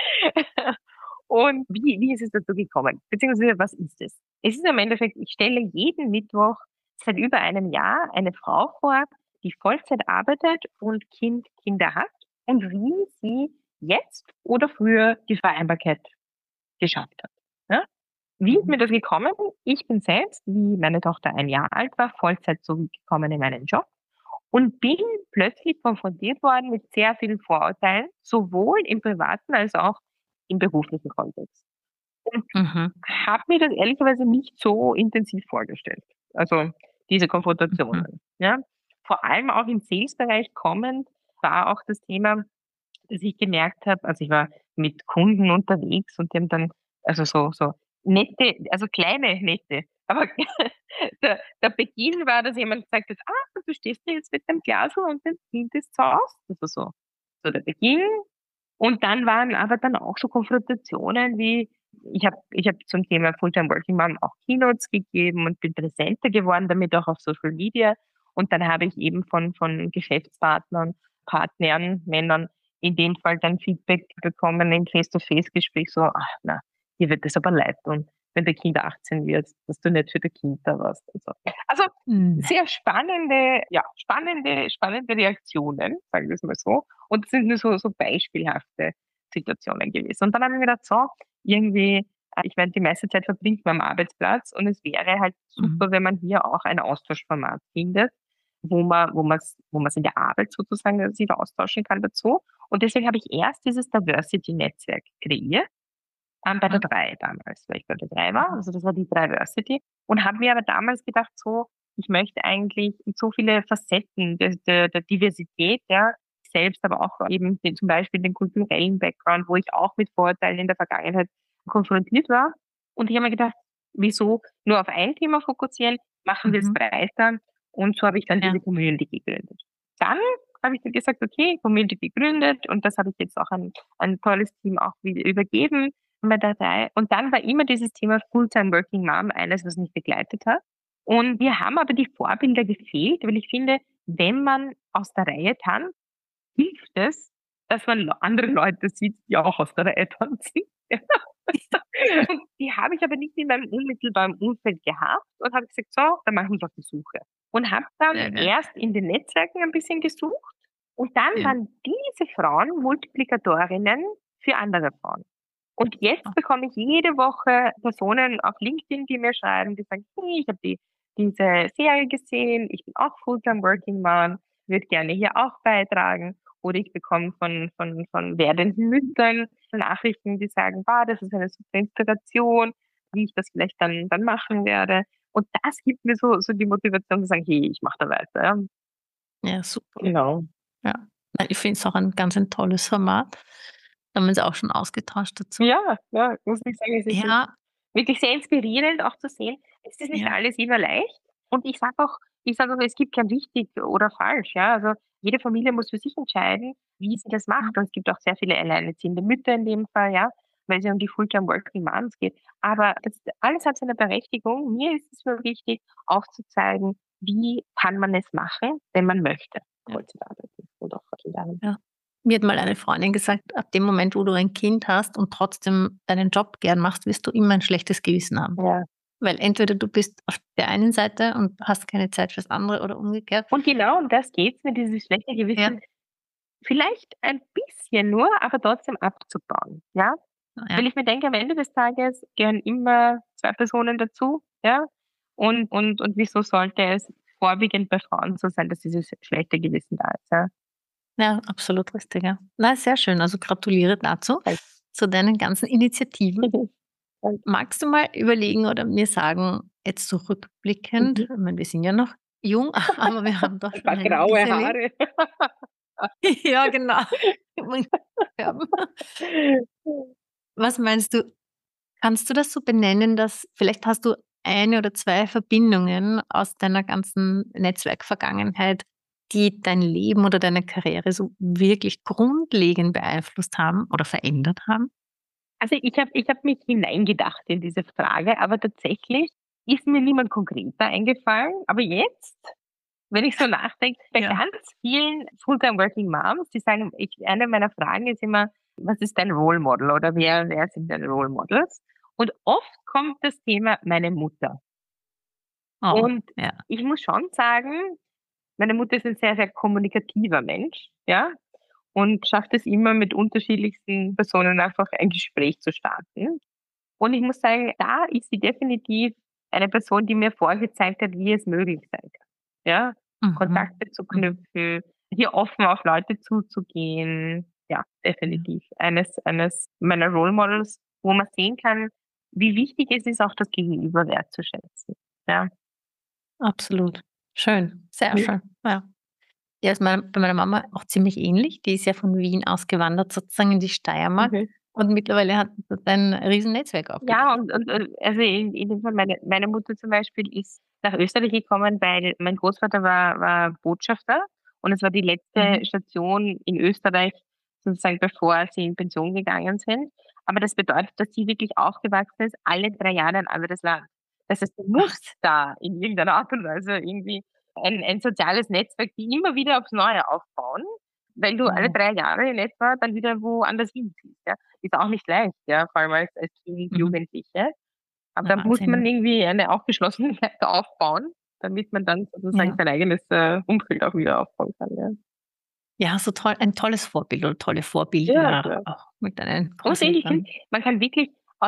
Und wie ist es dazu gekommen? Beziehungsweise was ist es? Es ist im Endeffekt, ich stelle jeden Mittwoch seit über einem Jahr eine Frau vor, die Vollzeit arbeitet und Kinder hat und wie sie jetzt oder früher die Vereinbarkeit geschafft hat. Ja? Wie ist Mhm. mir das gekommen? Ich bin selbst, wie meine Tochter ein Jahr alt war, Vollzeit zurückgekommen in meinen Job und bin plötzlich konfrontiert worden mit sehr vielen Vorurteilen, sowohl im privaten als auch im beruflichen Kontext. Und Mhm. habe mir das ehrlicherweise nicht so intensiv vorgestellt. Also diese Mhm. Konfrontationen. Ja. Vor allem auch im Sales-Bereich kommend war auch das Thema, dass ich gemerkt habe, also ich war mit Kunden unterwegs und die haben dann, also so nette, also kleine nette, aber der Beginn war, dass jemand gesagt hat, du stehst da jetzt mit dem Glas und das Kind ist zu Hause. Also so der Beginn. Und dann waren aber dann auch so Konfrontationen wie, ich hab zum Thema Fulltime Working Mom auch Keynotes gegeben und bin präsenter geworden, damit auch auf Social Media. Und dann habe ich eben von Geschäftspartnern, Partnern, Männern in dem Fall dann Feedback bekommen im Face-to-Face-Gespräch, so, ach na, dir wird das aber leid tun, wenn der Kind 18 wird, dass du nicht für das Kind da warst und so. Also Mhm. sehr spannende, ja, spannende Reaktionen, sagen wir es mal so. Und das sind nur so beispielhafte Situationen gewesen. Und dann habe ich mir gedacht, so, irgendwie, ich meine, die meiste Zeit verbringt man am Arbeitsplatz und es wäre halt Mhm. super, wenn man hier auch ein Austauschformat findet, wo man in der Arbeit sozusagen sich austauschen kann dazu. Und deswegen habe ich erst dieses Diversity-Netzwerk kreiert, bei der Mhm. 3 damals, weil ich bei der 3 war. Mhm. Also das war die Diversity. Und habe mir aber damals gedacht, so, ich möchte eigentlich so viele Facetten der Diversität, ja, selbst, aber auch eben zum Beispiel den kulturellen Background, wo ich auch mit Vorurteilen in der Vergangenheit konfrontiert war. Und ich habe mir gedacht, wieso nur auf ein Thema fokussieren, machen wir es Mhm. breiter. Und so habe ich dann Ja. diese Community gegründet. Dann habe ich dann gesagt, okay, Community gegründet und das habe ich jetzt auch an ein tolles Team auch wieder übergeben bei der 3. Und dann war immer dieses Thema Fulltime Working Mom eines, was mich begleitet hat. Und wir haben aber die Vorbilder gefehlt, weil ich finde, wenn man aus der Reihe tanzt, hilft es, dass man andere Leute sieht, die auch aus der Reihe tanzen. Und die habe ich aber nicht in meinem unmittelbaren Umfeld gehabt und habe gesagt, so, dann machen wir auf die Suche. Und habe dann Sehr geil. erst in den Netzwerken ein bisschen gesucht und dann Ja. waren diese Frauen Multiplikatorinnen für andere Frauen. Und jetzt Super. bekomme ich jede Woche Personen auf LinkedIn, die mir schreiben, die sagen, hey, ich habe diese Serie gesehen, ich bin auch Fulltime Working Mom, würde gerne hier auch beitragen. Oder ich bekomme von werdenden Müttern Nachrichten, die sagen, das ist eine super Inspiration, wie ich das vielleicht dann machen werde. Und das gibt mir so die Motivation zu sagen, hey, ich mache da weiter. Ja. Ja, super. Genau. Ja. Nein, ich finde es auch ein tolles Format. Da haben wir uns auch schon ausgetauscht dazu. Ja, muss ich sagen, es ist Ja, wirklich sehr inspirierend auch zu sehen, es ist nicht ja. alles immer leicht. Und ich sage auch, es gibt kein richtig oder falsch, ja. Also jede Familie muss für sich entscheiden, wie sie das Mhm. macht. Und es gibt auch sehr viele alleinerziehende Mütter in dem Fall, ja, weil es ja um die Fulltime Working Moms geht. Aber das alles hat seine Berechtigung. Mir ist es nur wichtig, aufzuzeigen, wie kann man es machen, wenn man möchte, Ja, Vollzeit arbeiten oder auch Kinder haben. ja. Mir hat mal eine Freundin gesagt, ab dem Moment, wo du ein Kind hast und trotzdem deinen Job gern machst, wirst du immer ein schlechtes Gewissen haben. Ja. Weil entweder du bist auf der einen Seite und hast keine Zeit fürs andere oder umgekehrt. Und genau um das geht's mir, dieses schlechte Ja, Gewissen vielleicht ein bisschen nur, aber trotzdem abzubauen, ja? ja, Weil ich mir denke, am Ende des Tages gehören immer 2 Personen dazu, ja? Und wieso sollte es vorwiegend bei Frauen so sein, dass dieses schlechte Gewissen da ist, ja? ja, absolut richtig, ja. Na, sehr schön. Also gratuliere dazu, Danke. zu deinen ganzen Initiativen. Danke. Magst du mal überlegen oder mir sagen, jetzt so rückblickend, Mhm. ich meine, wir sind ja noch jung, aber wir haben doch Ein schon paar einiges graue erlebt. Haare. Ja, genau. Ja. Was meinst du, kannst du das so benennen, dass vielleicht hast du eine oder 2 Verbindungen aus deiner ganzen Netzwerkvergangenheit, die dein Leben oder deine Karriere so wirklich grundlegend beeinflusst haben oder verändert haben? Also, ich habe mich hineingedacht in diese Frage, aber tatsächlich ist mir niemand konkreter eingefallen. Aber jetzt, wenn ich so nachdenke, bei Ja. ganz vielen Fulltime Working Moms, die sagen, eine meiner Fragen ist immer: „Was ist dein Role Model?" oder „Wer sind deine Role Models?" Und oft kommt das Thema meine Mutter. Oh, Und ja. ich muss schon sagen, meine Mutter ist ein sehr, sehr kommunikativer Mensch, ja, und schafft es immer, mit unterschiedlichsten Personen einfach ein Gespräch zu starten. Und ich muss sagen, da ist sie definitiv eine Person, die mir vorgezeigt hat, wie es möglich sein kann. Ja, Mhm. Kontakte zu Mhm. knüpfen, hier offen auf Leute zuzugehen. Ja, Ja, definitiv. Eines meiner Role Models, wo man sehen kann, wie wichtig es ist, auch das Gegenüber wertzuschätzen. Ja. absolut. Schön, sehr Mhm. schön, ja. Ja, ist bei meiner Mama auch ziemlich ähnlich. Die ist ja von Wien ausgewandert sozusagen in die Steiermark Mhm. und mittlerweile hat sie dort ein Riesennetzwerk Ja, aufgebaut. und also in dem Fall meine Mutter zum Beispiel ist nach Österreich gekommen, weil mein Großvater war Botschafter und es war die letzte Mhm. Station in Österreich sozusagen, bevor sie in Pension gegangen sind. Aber das bedeutet, dass sie wirklich aufgewachsen ist, alle 3 Jahre ein anderes Land. Das heißt, du Ach, musst da in irgendeiner Art und Weise irgendwie ein soziales Netzwerk, die immer wieder aufs Neue aufbauen, weil du alle wow. 3 Jahre in etwa dann wieder woanders hinziehst, ja. Ist auch nicht leicht, ja, vor allem als Mhm. Jugendliche. Aber da muss Wahnsinn, ja. man irgendwie eine Aufgeschlossenheit aufbauen, damit man dann sozusagen Ja. sein eigenes, Umfeld auch wieder aufbauen kann, ja. Ja, so toll, ein tolles Vorbild oder tolle Ja, Vorbildler klar. auch mit deinen Und ich finde, Großeltern. man kann wirklich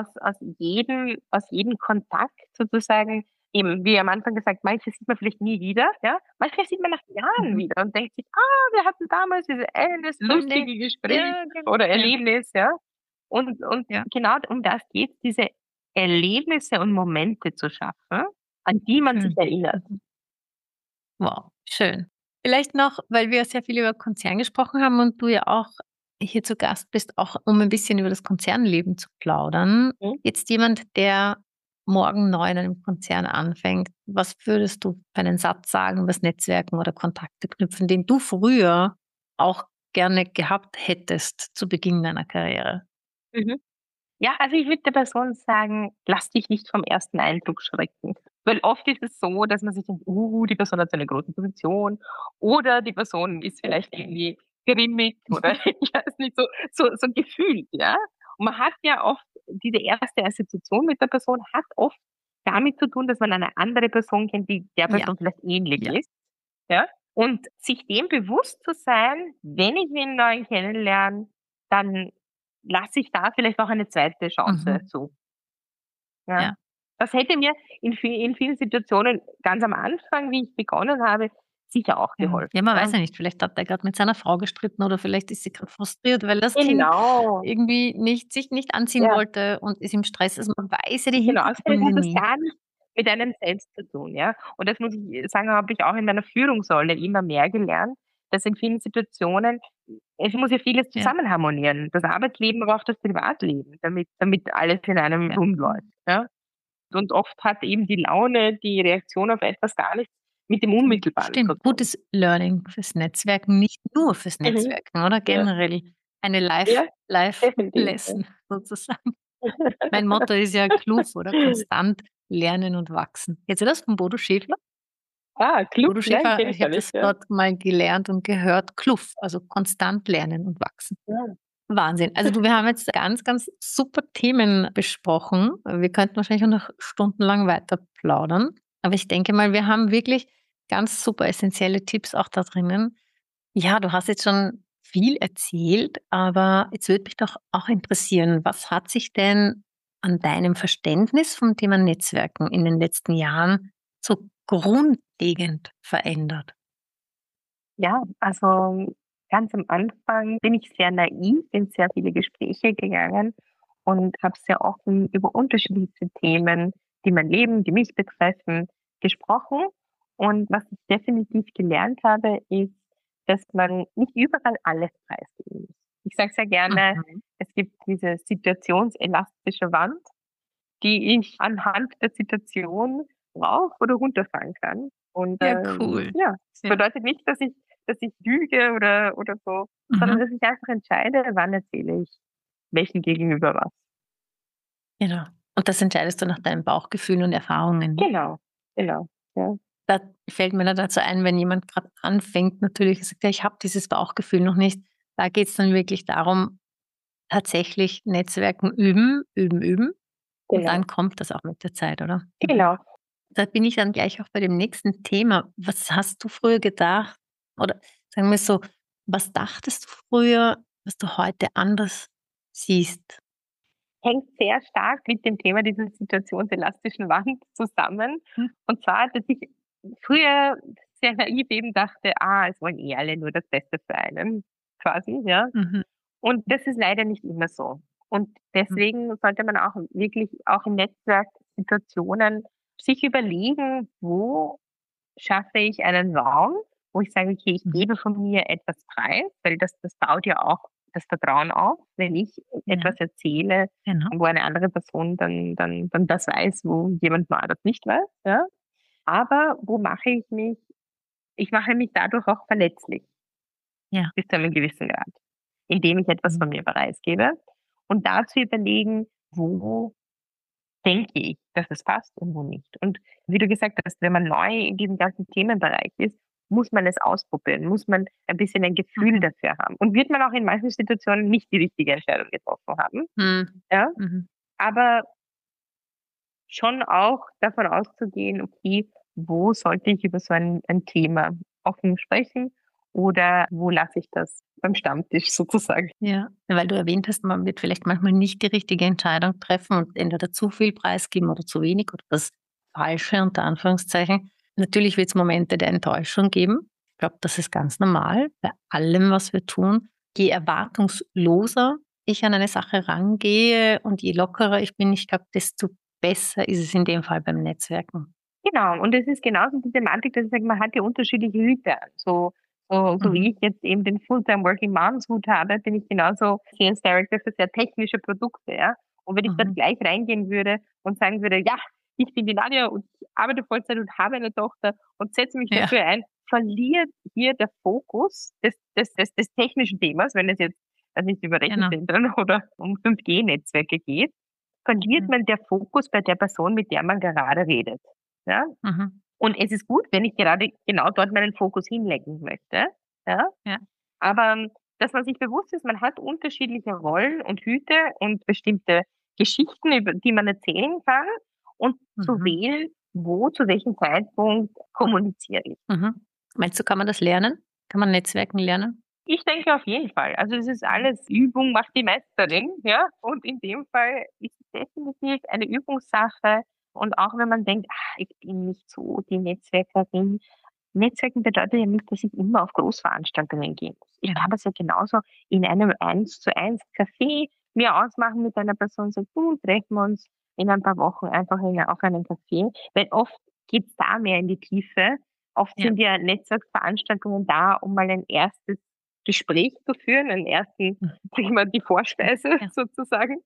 aus jedem Kontakt sozusagen eben, wie am Anfang gesagt, manche sieht man vielleicht nie wieder, ja? Manche sieht man nach Jahren Mhm. wieder und denkt sich: „Ah, wir hatten damals dieses eines So nett. lustige Gespräch Ja, genau. oder Ja, Erlebnis", ja? Und ja. genau um das geht's, diese Erlebnisse und Momente zu schaffen, an die man sich Schön. erinnert. Mhm. Wow, schön. Vielleicht noch, weil wir sehr viel über Konzern gesprochen haben und du ja auch hier zu Gast bist, auch um ein bisschen über das Konzernleben zu plaudern. Mhm. Jetzt jemand, der morgen neu in einem Konzern anfängt, was würdest du für einen Satz sagen, über das Netzwerken oder Kontakte knüpfen, den du früher auch gerne gehabt hättest zu Beginn deiner Karriere? Mhm. Ja, also ich würde der Person sagen, lass dich nicht vom ersten Eindruck schrecken. Weil oft ist es so, dass man sich denkt, die Person hat so eine große Position oder die Person ist vielleicht irgendwie grimmig oder ich weiß nicht, so gefühlt, ja. Und man hat ja oft diese erste Assoziation mit der Person hat oft damit zu tun, dass man eine andere Person kennt, die der Ja, Person vielleicht ähnlich ja. ist, ja. Und sich dem bewusst zu sein, wenn ich wen Neuen kennenlerne, dann lasse ich da vielleicht auch eine zweite Chance Mhm. zu, ja. Ja. Das hätte mir in vielen Situationen ganz am Anfang, wie ich begonnen habe, sicher auch Ja. geholfen, Ja, man ja. weiß ja nicht, vielleicht hat er gerade mit seiner Frau gestritten oder vielleicht ist sie gerade frustriert, weil das Kind Genau, irgendwie sich nicht anziehen ja, wollte und ist im Stress. Also, man weiß ja die genau. Also, vielleicht Hintergründe hat das nie. gar nicht mit einem selbst zu tun, ja. Und das muss ich sagen, habe ich auch in meiner Führungsrolle immer mehr gelernt, dass in vielen Situationen es muss ja vieles Ja, zusammen harmonieren, das Arbeitsleben, aber auch das Privatleben, damit alles in einem ja. rund läuft, ja. Und oft hat eben die Laune, die Reaktion auf etwas gar nichts mit dem Unmittelbaren zu Stimmt, tun. gutes Learning fürs Netzwerken, nicht nur fürs Mhm. Netzwerken, oder? Ja, Generell eine ja, Life definitiv, ja. Lesson sozusagen. Mein Motto ist ja KLUF, oder? Konstant lernen und wachsen. Kennst du das von Bodo Schäfler? Kluft, Bodo nein, Schäfer, kenne ich ich gar habe nicht, das ja. Wort mal gelernt und gehört, Kluff, also konstant lernen und wachsen. Ja. Wahnsinn. Also du, wir haben jetzt ganz, ganz super Themen besprochen. Wir könnten wahrscheinlich auch noch stundenlang weiter plaudern. Aber ich denke mal, wir haben wirklich ganz super essentielle Tipps auch da drinnen. Ja, du hast jetzt schon viel erzählt, aber jetzt würde mich doch auch interessieren, was hat sich denn an deinem Verständnis vom Thema Netzwerken in den letzten Jahren so grundlegend verändert? Ja, also ganz am Anfang bin ich sehr naiv in sehr viele Gespräche gegangen und habe sehr offen über unterschiedlichste Themen, die mein Leben, die mich betreffen, gesprochen. Und was ich definitiv gelernt habe, ist, dass man nicht überall alles preisgeben muss. Ich sage sehr gerne, Mhm. es gibt diese situationselastische Wand, die ich anhand der Situation rauf oder runterfahren kann. Und Ja, cool. ja, das Ja. bedeutet nicht, dass ich lüge oder so, sondern Mhm. dass ich einfach entscheide, wann erzähle ich welchen gegenüber was. Genau. Und das entscheidest du nach deinem Bauchgefühl und Erfahrungen, ne? Genau, genau. Ja. Da fällt mir dann dazu ein, wenn jemand gerade anfängt, natürlich sagt: „Ja, ich habe dieses Bauchgefühl noch nicht." Da geht's dann wirklich darum, tatsächlich Netzwerken üben, üben, üben und Genau, dann kommt das auch mit der Zeit, oder? Mhm. genau. Da bin ich dann gleich auch bei dem nächsten Thema. Was hast du früher gedacht oder sagen wir so, was dachtest du früher, was du heute anders siehst? Hängt sehr stark mit dem Thema dieser situationselastischen Wand zusammen. Hm, Und zwar, dass ich früher sehr naiv eben dachte, es wollen eh alle nur das Beste für einen, quasi, ja. mhm, Und das ist leider nicht immer so. Und mhm, deswegen sollte man auch wirklich auch in Netzwerksituationen sich überlegen, wo schaffe ich einen Raum, wo ich sage: „Okay, ich mhm. gebe von mir etwas preis", weil das baut ja auch das Vertrauen auf, wenn ich Ja, etwas erzähle, genau. wo eine andere Person dann das weiß, wo jemand mal das nicht weiß, ja? Aber wo mache ich mache mich dadurch auch verletzlich Ja. bis zu einem gewissen Grad, indem ich etwas Mhm. von mir preisgebe und da zu überlegen, wo denke ich, dass es passt und wo nicht. Und wie du gesagt hast, wenn man neu in diesem ganzen Themenbereich ist, muss man es ausprobieren, muss man ein bisschen ein Gefühl Mhm. dafür haben. Und wird man auch in manchen Situationen nicht die richtige Entscheidung getroffen haben, Mhm. ja? Mhm. Aber schon auch davon auszugehen, okay, wo sollte ich über so ein Thema offen sprechen oder wo lasse ich das beim Stammtisch sozusagen? Ja, weil du erwähnt hast, man wird vielleicht manchmal nicht die richtige Entscheidung treffen und entweder zu viel preisgeben oder zu wenig oder das Falsche unter Anführungszeichen. Natürlich wird es Momente der Enttäuschung geben. Ich glaube, das ist ganz normal bei allem, was wir tun. Je erwartungsloser ich an eine Sache rangehe und je lockerer ich bin, ich glaube, desto besser ist es in dem Fall beim Netzwerken. Genau, und es ist genauso die Thematik, dass ich sage, man hat ja unterschiedliche Hüte an. So wie Mhm. ich jetzt eben den Fulltime Working Moms Hut habe, bin ich genauso Sales Director für sehr technische Produkte, ja. Und wenn ich dort Mhm. gleich reingehen würde und sagen würde, ja, ich bin die Nadja und ich arbeite Vollzeit und habe eine Tochter und setze mich Ja, dafür ein, verliert hier der Fokus des technischen Themas, wenn es jetzt also nicht über genau. Rechenzentren oder um 5G-Netzwerke geht, verliert Mhm. man der Fokus bei der Person, mit der man gerade redet. Ja? Mhm. Und es ist gut, wenn ich gerade genau dort meinen Fokus hinlenken möchte. Ja? Ja. Aber dass man sich bewusst ist, man hat unterschiedliche Rollen und Hüte und bestimmte Geschichten, über die man erzählen kann und zu Mhm. wählen, wo, zu welchem Zeitpunkt kommuniziere ich. Mhm. Meinst du, kann man das lernen? Kann man Netzwerken lernen? Ich denke auf jeden Fall. Also es ist alles Übung macht die Meisterin, ja. Und in dem Fall ist es definitiv eine Übungssache. Und auch wenn man denkt, ich bin nicht so die Netzwerkerin. Netzwerken bedeutet ja nicht, dass ich immer auf Großveranstaltungen gehen muss. Ich kann Genau. das ja genauso in einem 1:1 Café mir ausmachen mit einer Person, so, du, treffen wir uns in ein paar Wochen einfach auf einen Café. Weil oft geht's da mehr in die Tiefe. Oft Ja. sind ja Netzwerkveranstaltungen da, um mal ein erstes Gespräch zu führen, einen ersten, Mhm. sag ich mal, die Vorspeise Ja. sozusagen.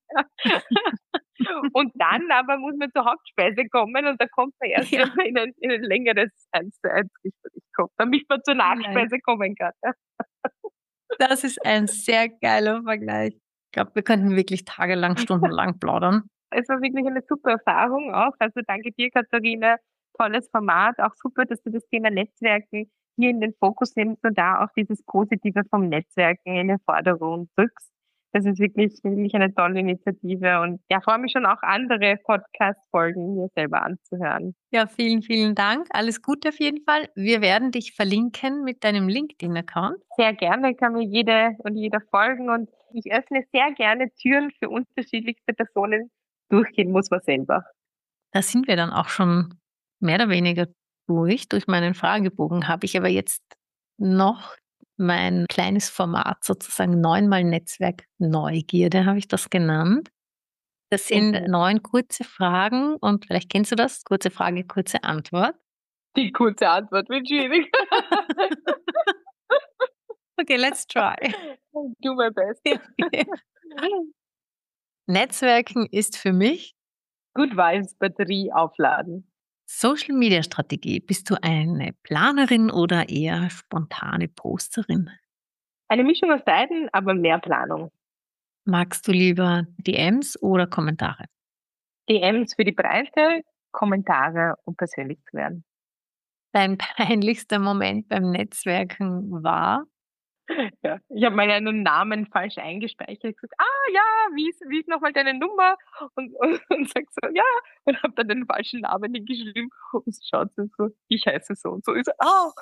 Und dann aber muss man zur Hauptspeise kommen und da kommt man erst, wenn Ja, man in ein längeres 1:1 Gespräch kommt, damit man zur nice. Nachspeise kommen kann. Ja. Das ist ein sehr geiler Vergleich. Ich glaube, wir könnten wirklich tagelang, stundenlang plaudern. Es war wirklich eine super Erfahrung auch. Also danke dir, Katharina. tolles Format. Auch super, dass du das Thema Netzwerken hier in den Fokus nimmst und da auch dieses Positive vom Netzwerken in den Vordergrund drückst. Das ist wirklich eine tolle Initiative und ja, freue mich schon auch andere Podcast-Folgen mir selber anzuhören. Ja, vielen, vielen Dank. Alles Gute auf jeden Fall. Wir werden dich verlinken mit deinem LinkedIn-Account. Sehr gerne, kann mir jede und jeder folgen und ich öffne sehr gerne Türen für unterschiedlichste Personen. Durchgehen muss man selber. Da sind wir dann auch schon mehr oder weniger durch meinen Fragebogen. Habe ich aber jetzt noch mein kleines Format, sozusagen 9-mal Netzwerk Neugierde, habe ich das genannt. Das sind 9 kurze Fragen und vielleicht kennst du das, kurze Frage, kurze Antwort. Die kurze Antwort wird schwierig. Okay, let's try. Do my best. Netzwerken ist für mich Good Vibes Batterie aufladen. Social Media Strategie. Bist du eine Planerin oder eher spontane Posterin? Eine Mischung aus beiden, aber mehr Planung. Magst du lieber DMs oder Kommentare? DMs für die Breite, Kommentare, um persönlich zu werden. Dein peinlichster Moment beim Netzwerken war? Ja, ich habe meinen Namen falsch eingespeichert. Gesagt, ja, wie ist nochmal deine Nummer? Und sag so, ja. Und habe dann den falschen Namen hingeschrieben. Und es schaut so, ich heiße so und so. Ich so,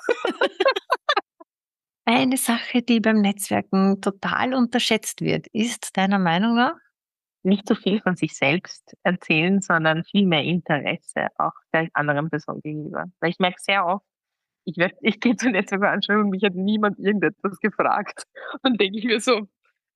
Eine Sache, die beim Netzwerken total unterschätzt wird, ist deiner Meinung nach? Nicht so viel von sich selbst erzählen, sondern viel mehr Interesse auch der anderen Person gegenüber. Weil ich merke sehr oft, ich gehe zur Netzwerkveranstaltung und mich hat niemand irgendetwas gefragt. Und denke ich mir so,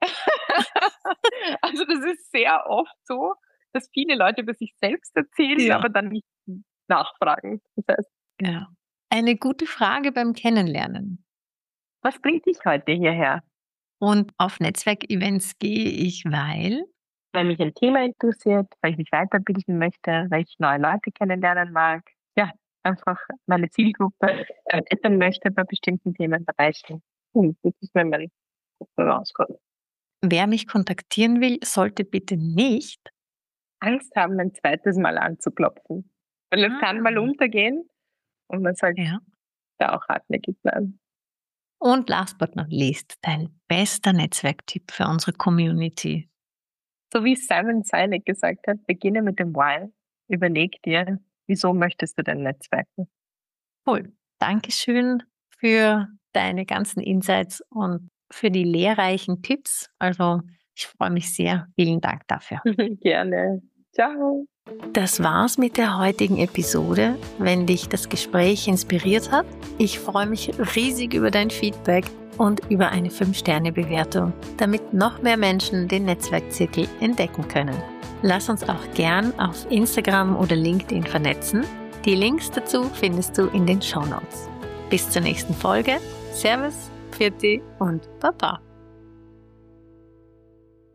also das ist sehr oft so, dass viele Leute über sich selbst erzählen, aber dann nicht nachfragen. Das heißt, Ja. Eine gute Frage beim Kennenlernen. was bringt dich heute hierher? Und auf Netzwerkevents gehe ich, weil Weil mich ein Thema interessiert, weil ich mich weiterbilden möchte, weil ich neue Leute kennenlernen mag. Ja, einfach meine Zielgruppe erweitern möchte bei bestimmten Themenbereichen. Das ist mir mein rauskommt. wer mich kontaktieren will, sollte bitte nicht Angst haben, ein zweites Mal anzuklopfen. Weil es kann mal untergehen und man sollte da auch hartnäckig bleiben. Und last but not least, dein bester Netzwerktipp für unsere Community. So wie Simon Sinek gesagt hat, beginne mit dem Why. Überleg dir, wieso möchtest du denn netzwerken? Cool. Dankeschön für deine ganzen Insights und für die lehrreichen Tipps. Also ich freue mich sehr. Vielen Dank dafür. Gerne. Ciao. Das war's mit der heutigen Episode. Wenn dich das Gespräch inspiriert hat, ich freue mich riesig über dein Feedback und über eine 5-Sterne-Bewertung, damit noch mehr Menschen den Netzwerkzirkel entdecken können. Lass uns auch gern auf Instagram oder LinkedIn vernetzen. Die Links dazu findest du in den Shownotes. Bis zur nächsten Folge. Servus, Pfiat und Baba.